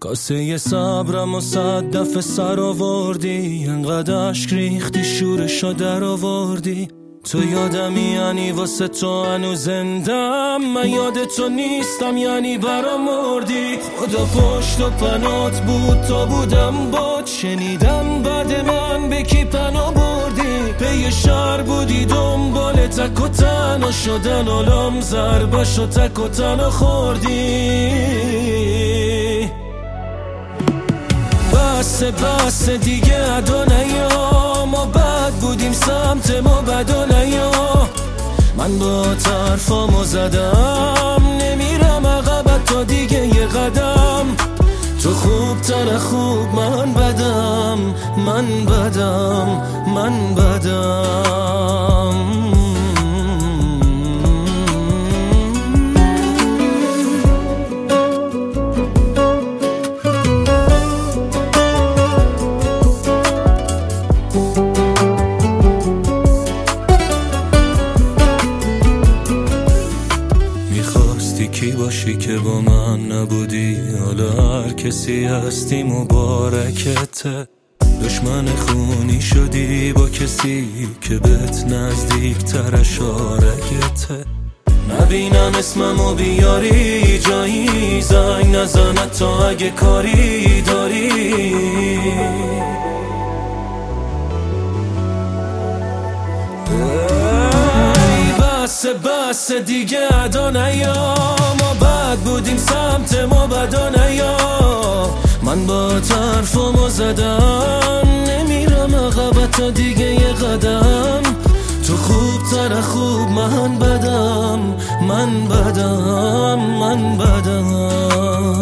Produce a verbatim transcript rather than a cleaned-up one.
کاسه صبرم و صد دفعه سر آوردی، انقدر اشک ریختی شورشو در آوردی. تو یادمی یعنی واسه تو هنو زندم، من یاد تو نیستم یعنی برام مردی. خدا پشت و پنات بود تا بودم باد، شنیدم بعد من به کی پناه بردی. پی شهر بودی دنبال تک و تنها شدن، علام ضربش و تک و تنها خوردی. بس بس دیگه ادا نیا، ما بد بودیم سمت ما بدا نیا. من با طرفامو زدم، نمیرم عقبت تا دیگه یه قدم. تو خوب تر خوب من بدم، من بدم، من بدم. کی باشی که با من نبودی، حالا هر کسی هستی مبارکته. دشمن خونی شدی با کسی که بهت نزدیک ترش آرگته. نبینم اسممو بیاری جایی، زنگ نزنه تا اگه کاری داری. بس بس دیگه ادا نیا، ما بد بودیم سمت ما بدا نیا. من با طرفامو زدم، نمیرم عقبت تا دیگه یه قدم. تو خوب تر خوب من بدم، من بدم، من بدم.